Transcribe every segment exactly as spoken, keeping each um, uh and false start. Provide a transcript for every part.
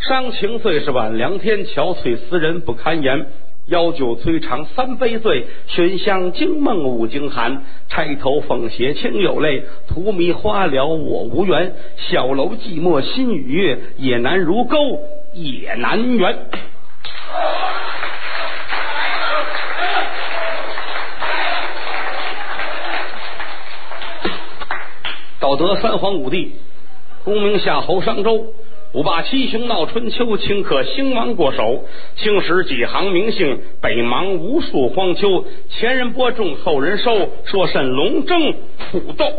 伤情最是晚两天，憔悴思人不堪言。邀酒催长三杯醉，寻香惊梦五更寒。钗头凤斜清有泪，荼蘼花了我无缘。小楼寂寞心与月，也难如钩也难圆。道德三皇五帝，功名夏侯商周。五霸七雄闹春秋，顷刻兴亡过手。青史几行名姓，北邙无数荒丘。前人播种，后人收，说甚龙争虎斗。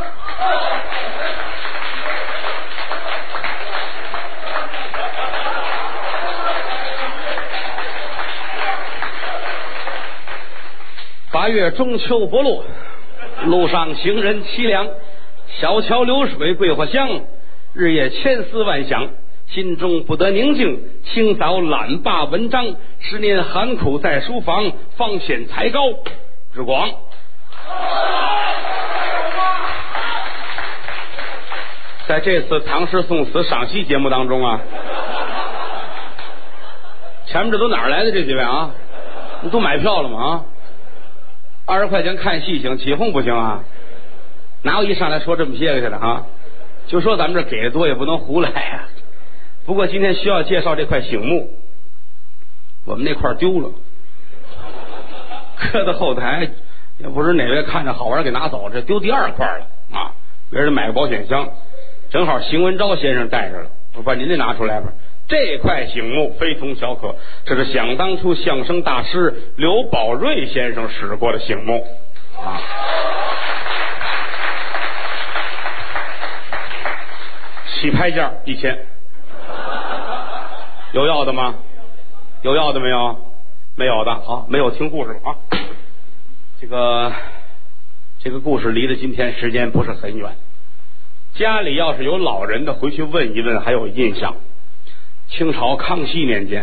八月中秋不落，路上行人凄凉。小桥流水桂花香，日夜千思万想，心中不得宁静。清早懒罢文章，十年寒苦在书房，方显才高志广。在这次唐诗宋词赏析节目当中啊，前面这都哪儿来的这几位啊？你都买票了吗？啊，二十块钱看戏行，起哄不行啊！哪有一上来说这么些个去的啊？就说咱们这给的多也不能胡来啊。不过今天需要介绍这块醒目，我们那块丢了，搁在后台，也不知哪位看着好玩给拿走，这丢第二块了啊！别人买个保险箱，正好邢文昭先生带着了，我把您这拿出来吧。这块醒目非同小可，这是想当初相声大师刘宝瑞先生使过的醒目啊。起拍价一千，有要的吗？有要的没有？没有的，好，没有听故事了啊。这个这个故事离着今天时间不是很远，家里要是有老人的，回去问一问还有印象。清朝康熙年间，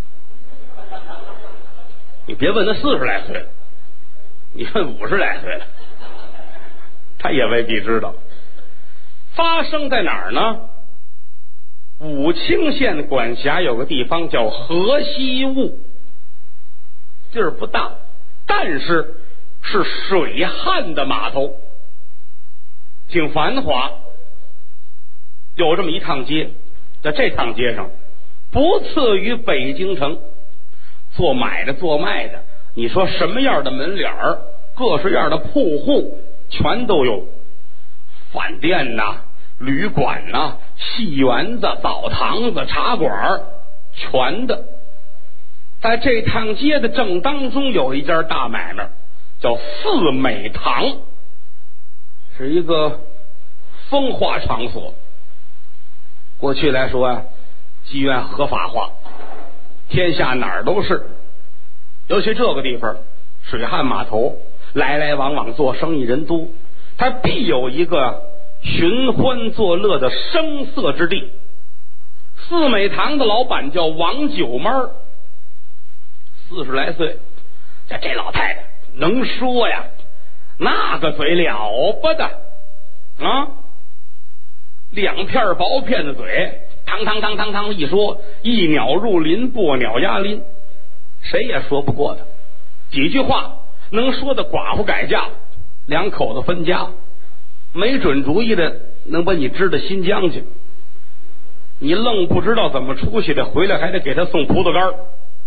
你别问他四十来岁了，你问五十来岁了，他也未必知道。发生在哪儿呢？武清县管辖有个地方叫河西坞，地儿不大，但是是水旱的码头，挺繁华。有这么一趟街，在这趟街上不次于北京城，做买的做卖的，你说什么样的门脸儿，各式样的铺户全都有，饭店呐、旅馆呐、戏园子、澡堂子、茶馆，全的。在这趟街的正当中有一家大买卖，叫四美堂，是一个风化场所。过去来说啊，妓院合法化，天下哪儿都是，尤其这个地方水旱码头，来来往往做生意人多，它必有一个寻欢作乐的声色之地。四美堂的老板叫王九妹儿，四十来岁，这这老太太能说呀，那个嘴了不得啊！两片薄片的嘴，汤汤汤汤汤一说，一鸟入林，破鸟压林，谁也说不过他。几句话能说的寡妇改嫁，两口子分家，没准主意的能把你支到新疆去，你愣不知道怎么出去的，回来还得给他送葡萄干，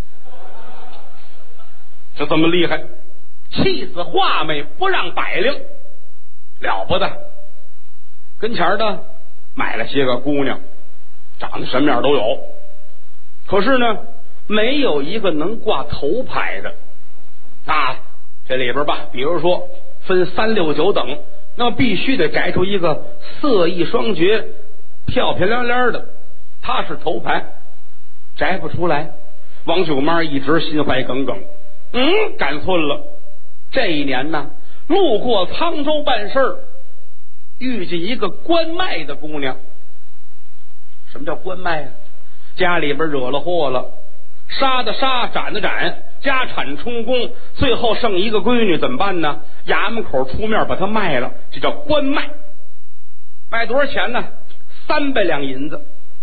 就这么厉害，气死画眉不让百灵，了不得。跟前的买了些个姑娘，长得什么样都有，可是呢没有一个能挂头牌的啊。这里边吧，比如说分三六九等，那么必须得摘出一个色艺双绝、漂漂亮亮的，他是头牌，摘不出来。王九妈一直心怀耿耿，嗯，赶错了。这一年呢，路过沧州办事儿，遇见一个关卖的姑娘。什么叫关卖啊？家里边惹了祸了，杀的杀，斩的斩，家产充公，最后剩一个闺女，怎么办呢？衙门口出面把她卖了，这叫关卖。卖多少钱呢？三百两银子，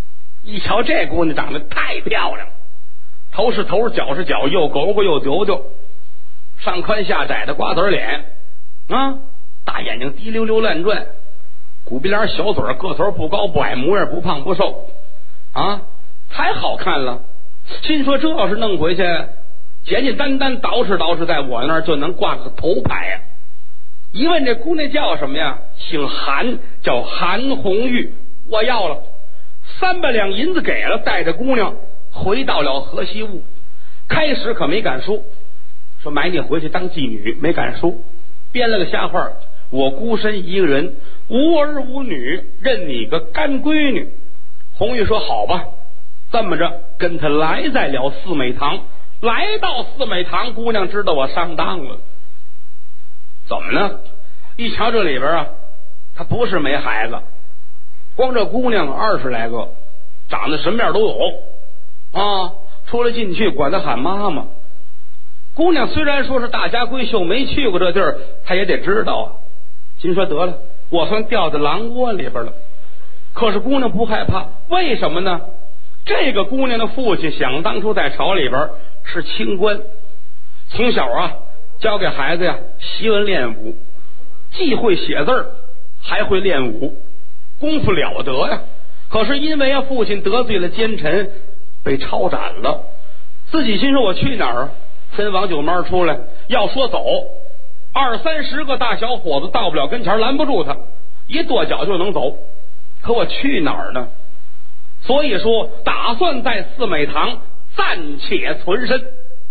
一瞧这姑娘长得太漂亮，头是头，脚是脚，又狗狗又丢丢，上宽下窄的瓜子脸啊，大眼睛滴溜溜乱转，鼓鼻梁小嘴，个头不高不矮，模样不胖不瘦啊，太好看了。心说这要是弄回去，简简单单捯饬捯饬，在我那儿就能挂个头牌呀。一问这姑娘叫什么呀？姓韩，叫韩红玉。我要了三百两银子给了，带着姑娘回到了河西坞。开始可没敢说，说买你回去当妓女，没敢说，编了个瞎话，我孤身一个人，无儿无女，认你个干闺女。红玉说好吧，这么着跟他来在了四美堂。来到四美堂，姑娘知道我上当了。怎么呢？一瞧这里边啊，她不是没孩子，光这姑娘二十来个，长得什么样都有啊，出来进去管她喊妈妈。姑娘虽然说是大家闺秀，没去过这地儿，她也得知道啊。心说得了，我算掉在狼窝里边了。可是姑娘不害怕，为什么呢？这个姑娘的父亲想当初在朝里边是清官，从小啊教给孩子呀习文练武，既会写字儿还会练武，功夫了得呀。可是因为啊父亲得罪了奸臣，被抄斩了，自己心说我去哪儿？跟王九妈出来，要说走，二三十个大小伙子到不了跟前，拦不住他，一跺脚就能走。可我去哪儿呢？所以说打算在四美堂暂且存身。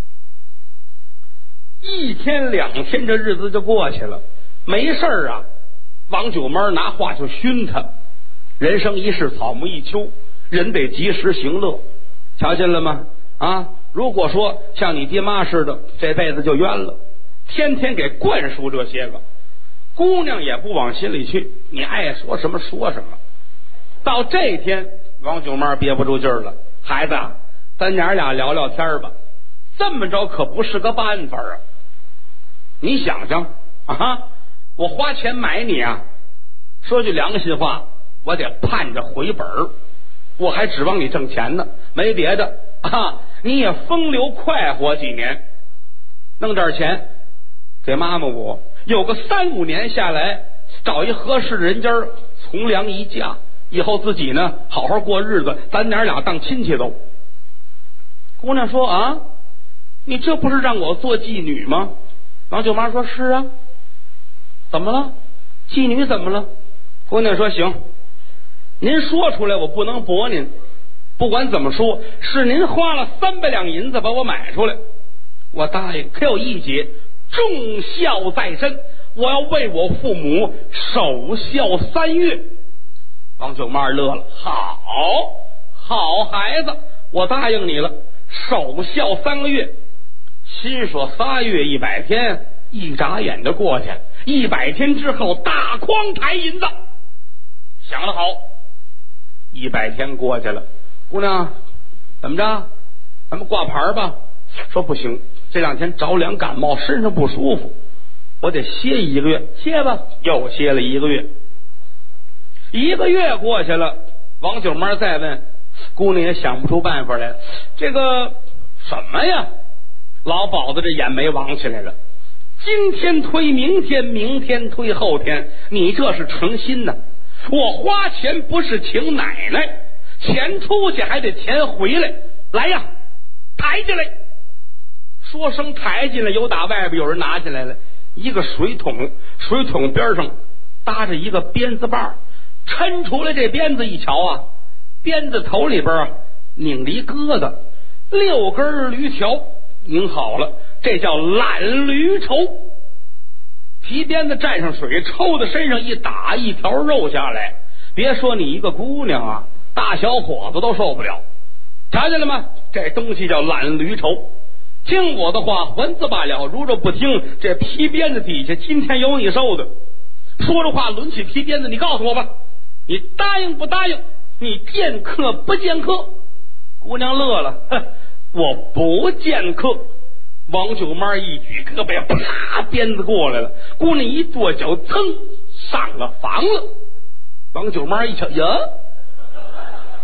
一天两天这日子就过去了，没事儿啊，王九妈拿话就熏他，人生一世草木一秋，人得及时行乐，瞧见了吗？啊，如果说像你爹妈似的，这辈子就冤了，天天给灌输这些个，姑娘也不往心里去，你爱说什么说什么。到这天王九妈憋不住劲儿了，孩子啊，咱娘俩聊聊天吧。这么着可不是个办法啊！你想想啊，我花钱买你啊，说句良心话，我得盼着回本儿，我还指望你挣钱呢，没别的啊，你也风流快活几年，弄点钱给妈妈我，有个三五年下来，找一合适的人家从良一嫁，以后自己呢好好过日子，咱娘俩当亲戚都。姑娘说啊，你这不是让我做妓女吗？王舅妈说是啊。怎么了？妓女怎么了？姑娘说行，您说出来我不能驳您，不管怎么说，是您花了三百两银子把我买出来，我答应。可有一节，重孝在身，我要为我父母守孝三月。王舅妈乐了，好好孩子，我答应你了，守孝三个月。心说仨月一百天，一眨眼就过去了，一百天之后大筐抬银子。想得好，一百天过去了，姑娘怎么着，咱们挂牌吧。说不行，这两天着凉感冒，身上不舒服，我得歇一个月。歇吧，又歇了一个月。一个月过去了，王九妈再问，姑娘也想不出办法来。这个什么呀？老鸨子这眼眉往起来了，今天推明天，明天推后天，你这是诚心呢？我花钱不是请奶奶，钱出去还得钱回来。来呀，抬进来！说声抬进来，有打外边有人拿进来了，一个水桶，水桶边上搭着一个鞭子把，抻出来这鞭子一瞧啊，鞭子头里边啊拧着一疙瘩，六根驴条拧好了，这叫懒驴抽。皮鞭子蘸上水，抽到身上一打，一条肉下来，别说你一个姑娘啊，大小伙子都受不了。瞧见了吗？这东西叫懒驴抽。听我的话，还字罢了。如若不听，这皮鞭子底下今天有你受的。说着话，抡起皮鞭子，你告诉我吧，你答应不答应？你见客不见客？姑娘乐了，哼，我不见客。王九妈一举胳膊，啪，鞭子过来了。姑娘一跺脚，噌上了房了。王九妈一瞧，呀，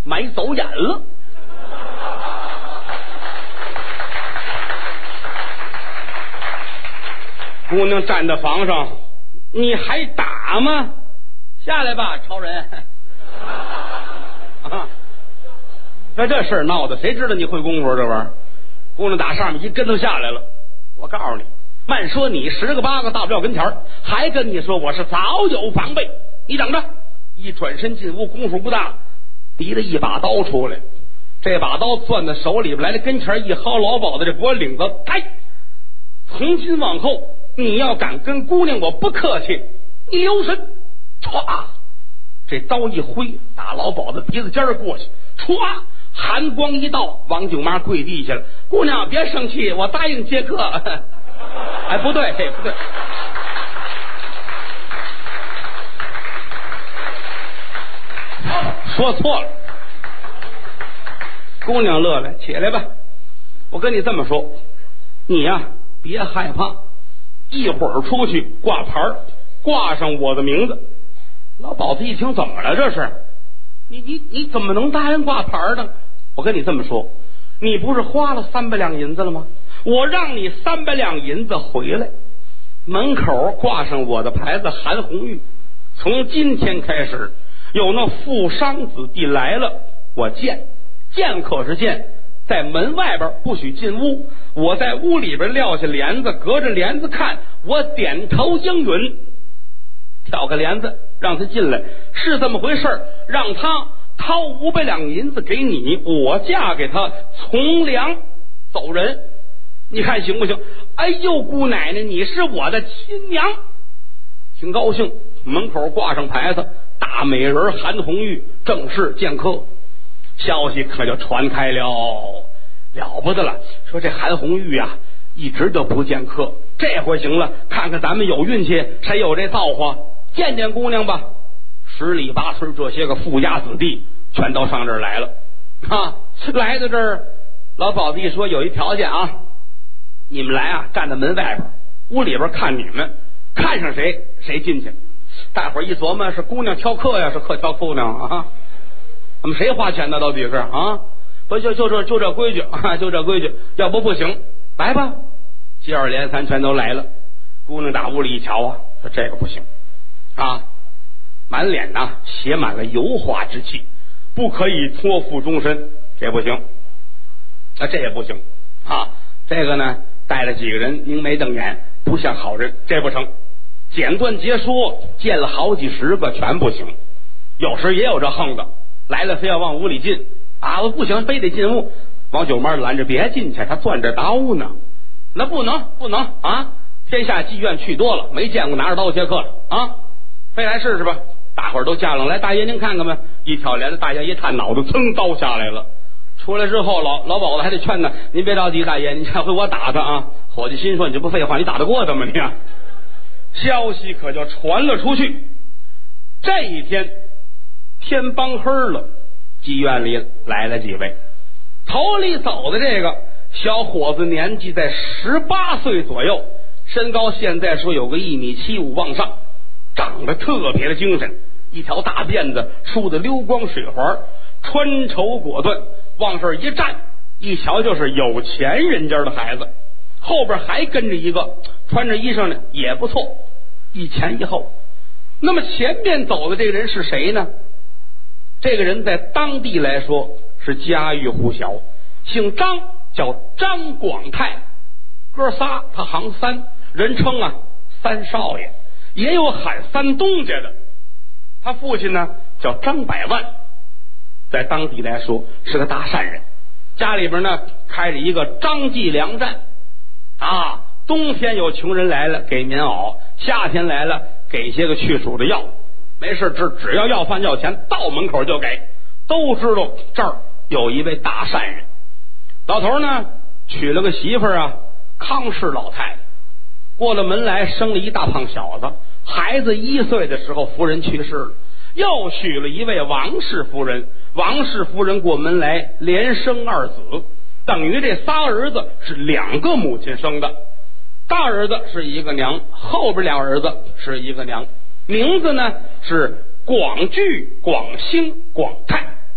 买走眼了。姑娘站在房上，你还打吗？下来吧，超人！啊，那这事儿闹的，谁知道你会功夫这玩意儿？姑娘打上面一跟头下来了。我告诉你，慢说你十个八个到不了跟前儿，还跟你说我是早有防备。你等着，一转身进屋，功夫不大，提了一把刀出来，这把刀攥在手里边来了，跟前一薅老鸨子这脖领子，开！从今往后，你要敢跟姑娘我不客气，你留神！歘，这刀一挥，打老鸨子鼻子尖儿过去，歘，寒光一道，王舅妈跪地下了。姑娘别生气，我答应接客。哎，不对，不对。说错了。姑娘乐了，起来吧。我跟你这么说，你呀、啊、别害怕，一会儿出去挂牌，挂上我的名字。老鸨子一听，怎么了这是？你你你怎么能答应挂牌呢？我跟你这么说，你不是花了三百两银子了吗？我让你三百两银子回来，门口挂上我的牌子韩红玉，从今天开始，有那富商子弟来了，我见见可是见，在门外边不许进屋，我在屋里边撂下帘子，隔着帘子看，我点头应允，挑个帘子让他进来，是这么回事，让他掏五百两银子给你，我嫁给他从良走人，你看行不行？哎呦，姑奶奶，你是我的亲娘，挺高兴。门口挂上牌子，大美人韩红玉正式见客，消息可就传开了，了不得了。说这韩红玉啊，一直都不见客，这回行了，看看咱们有运气，谁有这造化，见见姑娘吧。十里八村这些个富家子弟全都上这儿来了啊！来到这儿，老鸨子一说有一条件啊，你们来啊，站在门外边，屋里边看你们，看上谁谁进去。大伙儿一琢磨，是姑娘挑客呀，是客挑姑娘啊？我们谁花钱呢？到底是啊？不就就这就这规矩啊？就这规矩，要不不行。来吧，接二连三全都来了。姑娘打屋里一瞧啊，说这个不行啊，满脸呐写满了油花之气，不可以托付终身，这不行。啊，这也不行啊，这个呢带了几个人凝眉瞪眼，不像好人，这不成。简短截说，见了好几十个全不行。有时也有这横的，来了非要往屋里进啊，我不行，非得进屋。王九妈拦着，别进去，他攥着刀呢。那不能不能啊！天下妓院去多了，没见过拿着刀接客了啊！非来试试吧。大伙儿都架上来，大爷您看看吧。一挑帘子，大爷一探脑袋，噌刀下来了。出来之后，老老鸨子还得劝他，您别着急，大爷，你下回我打他啊。伙计心说，你这不废话，你打得过他吗你啊？消息可就传了出去。这一天天帮黑了，妓院里来了几位。头里走的这个小伙子年纪在十八岁左右，身高现在说有个一米七五往上，长得特别的精神，一条大辫子梳的溜光水滑，穿绸果断，往这儿一站，一瞧就是有钱人家的孩子。后边还跟着一个穿着衣裳呢也不错，一前一后。那么前面走的这个人是谁呢？这个人在当地来说是家喻户晓，姓张，叫张广泰，哥仨他行三，人称啊三少爷，也有喊三东家的。他父亲呢叫张百万，在当地来说是个大善人，家里边呢开着一个张记粮站啊，冬天有穷人来了给棉袄，夏天来了给些个去暑的药，没事只只要要饭要钱，到门口就给。都知道这儿有一位大善人。老头呢娶了个媳妇儿啊，康氏老太太，过了门来生了一大胖小子，孩子一岁的时候夫人去世了，又娶了一位王氏夫人，王氏夫人过门来连生二子，等于这仨儿子是两个母亲生的，大儿子是一个娘，后边俩儿子是一个娘，名字呢是广聚、广兴、广泰。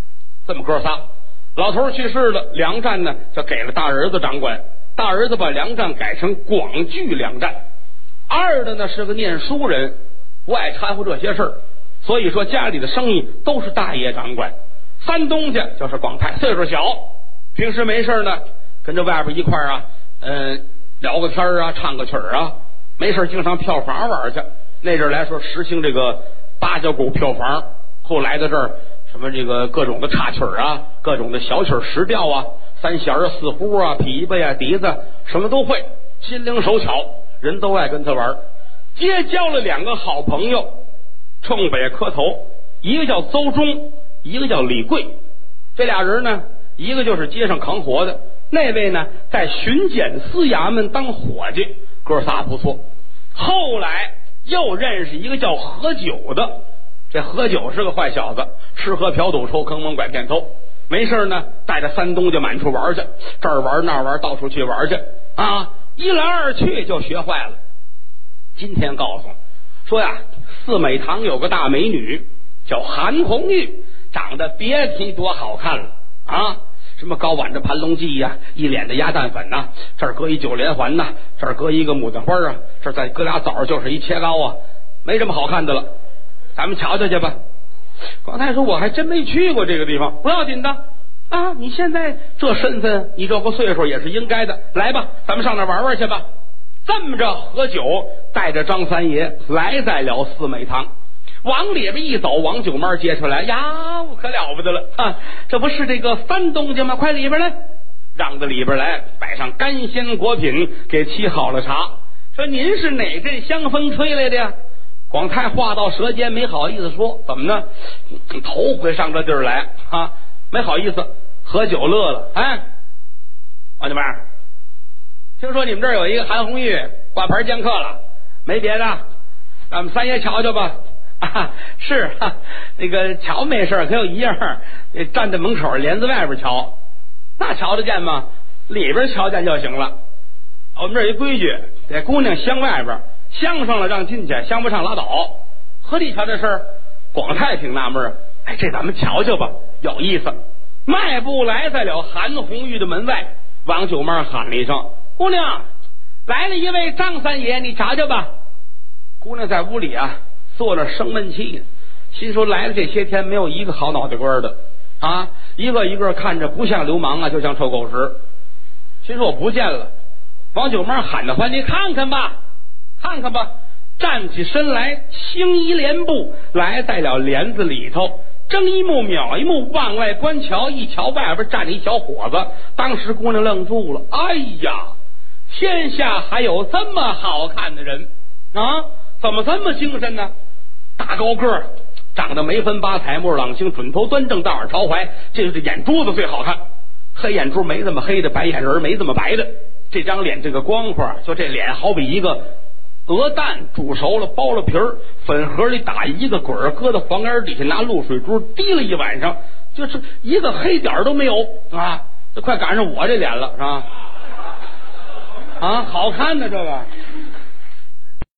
这么哥仨。老头去世了，粮站呢就给了大儿子掌管，大儿子把粮站改成广聚粮站。二的呢是个念书人，不爱掺和这些事儿，所以说家里的生意都是大爷掌管。三东家就是广太，岁数小，平时没事呢跟着外边一块儿啊，嗯，聊个天啊，唱个曲儿啊，没事经常票房玩去。那阵来说实行这个八角鼓票房，后来的这儿什么这个各种的插曲啊，各种的小曲实调啊，三弦啊，四胡啊，琵琶呀，笛子什么都会，心灵手巧，人都爱跟他玩。结交了两个好朋友，冲北磕头，一个叫邹忠，一个叫李贵。这俩人呢，一个就是街上扛活的，那位呢在巡检司衙门当伙计，哥仨不错。后来又认识一个叫何九的，这何九是个坏小子，吃喝嫖赌抽坑蒙拐骗偷，没事呢带着三东家满处玩去，这儿玩那儿玩，到处去玩去啊，一来二去就学坏了。今天告诉说呀，四美堂有个大美女叫韩红玉，长得别提多好看了啊！什么高挽着盘龙髻呀、啊，一脸的鸭蛋粉呐、啊，这儿搁一九连环呐、啊，这儿搁一个牡丹花啊，这儿再搁俩枣，就是一切糕啊，没什么好看的了。咱们瞧瞧去吧。广太说：“我还真没去过这个地方，不要紧的啊！你现在这身份，你这个岁数也是应该的。来吧，咱们上那玩玩去吧。”这么着，何九带着张三爷来在了四美堂，往里边一走，王九妈接出来，呀，可了不得了啊！这不是这个三东家吗？快里边来，让到里边来，摆上干鲜果品，给沏好了茶。说您是哪阵香风吹来的呀？广太话到舌尖，没好意思说，怎么呢？头回上这地儿来啊，没好意思。何九乐了，哎，王九妈，听说你们这儿有一个韩红玉挂牌见客了，没别的，让我们三爷瞧瞧吧。啊，是哈，那个瞧没事，可有一样，站在门口帘子外边瞧，那瞧得见吗？里边瞧见就行了。我们这儿一规矩，这姑娘镶外边，镶上了让进去，镶不上拉倒。何地瞧这事儿？广太挺纳闷，哎，这咱们瞧瞧吧，有意思。迈步来在了韩红玉的门外，王九妈喊了一声：“姑娘，来了一位张三爷，你瞧瞧吧。”姑娘在屋里啊坐那生闷气呢，心说来了这些天没有一个好脑袋瓜的啊，一个一个看着不像流氓啊，就像臭狗屎。心说我不见了。王九妈喊着唤：“你看看吧，看看吧！”站起身来，轻移莲步来在了帘子里头，睁一目秒一目往外观瞧，一瞧外边站着一小伙子。当时姑娘愣住了，哎呀，天下还有这么好看的人啊！怎么这么精神呢？大高个儿，长得眉分八彩，目朗星，准头端正，大耳朝怀，这就是眼珠子最好看，黑眼珠没这么黑的，白眼仁没这么白的。这张脸这个光滑，就这脸好比一个鹅蛋煮熟了剥了皮儿，粉盒里打一个滚儿，搁到房檐底下拿露水珠滴了一晚上，就是一个黑点都没有啊！这快赶上我这脸了是吧？啊，好看的这个